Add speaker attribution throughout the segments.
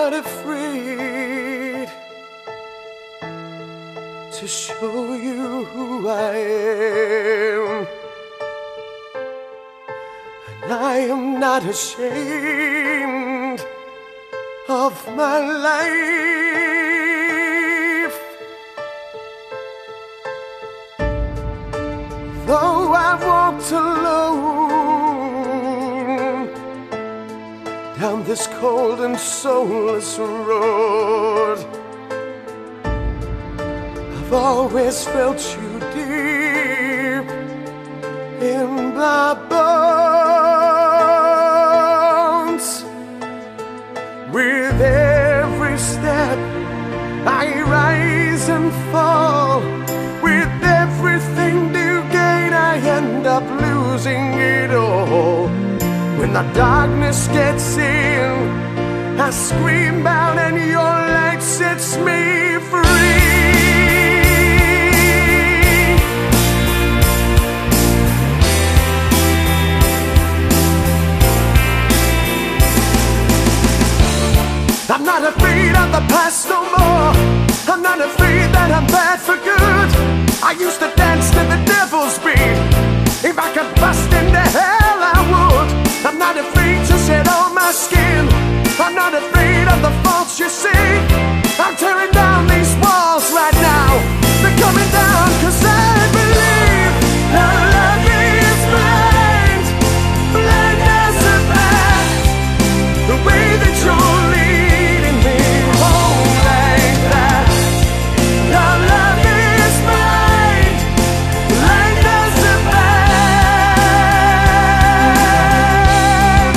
Speaker 1: not afraid to show you who I am, and I am not ashamed of my life. Though I've walked alone down this cold and soulless road, I've always felt you deep in my bones. With every step I rise and fall, with everything to gain I end up losing it all. When the darkness gets in, I scream out and your light sets me free. I'm not afraid of the past no more. I'm not afraid that I'm bad for good. I used to dance to the devil's beat. If I could bust into hell, I would. I'm not afraid to shed all my skin. I'm not afraid of the faults you see. I'm tearing down these walls right now. They're coming down 'cause I believe our love is blind, blind as a bat. The way that you're leading me home like that. Our love is blind, blind as a bat.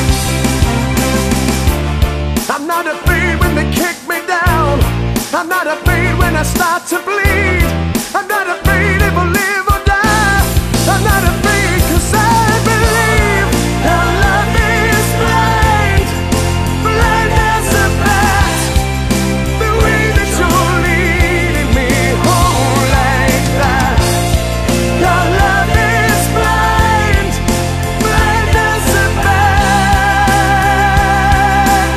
Speaker 1: I'm not afraid when they kick me down. I'm not afraid when I start to bleed. I'm not afraid if I live or die. I'm not afraid 'cause I believe our love is blind, blind as a bat. The way that you're leading me home like that. Our love is blind, blind as a bat.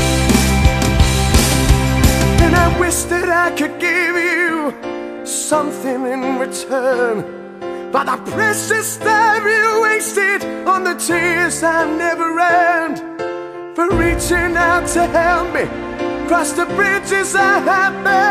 Speaker 1: And I wish that I could give you something in return for the precious time you wasted on the tears I never earned, for reaching out to help me cross the bridges I have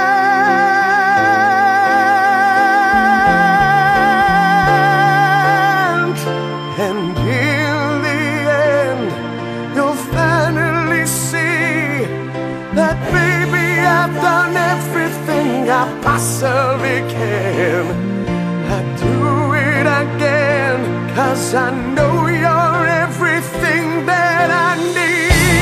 Speaker 1: burned. And in the end, you'll finally see that, baby, I've done everything I possibly can. I'd do it again, 'cause I know you're everything that I need.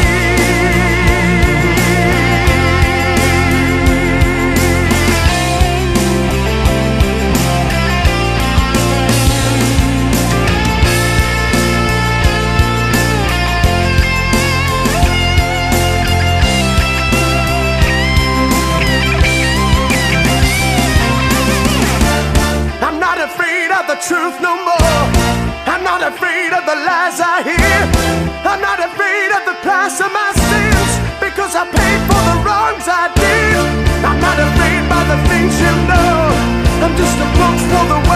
Speaker 1: I'm not afraid of the truth no more. I'm not afraid of the lies I hear. I'm not afraid of the price of my sins, because I paid for the wrongs I did. I'm not afraid by the things you know. I'm just a book for the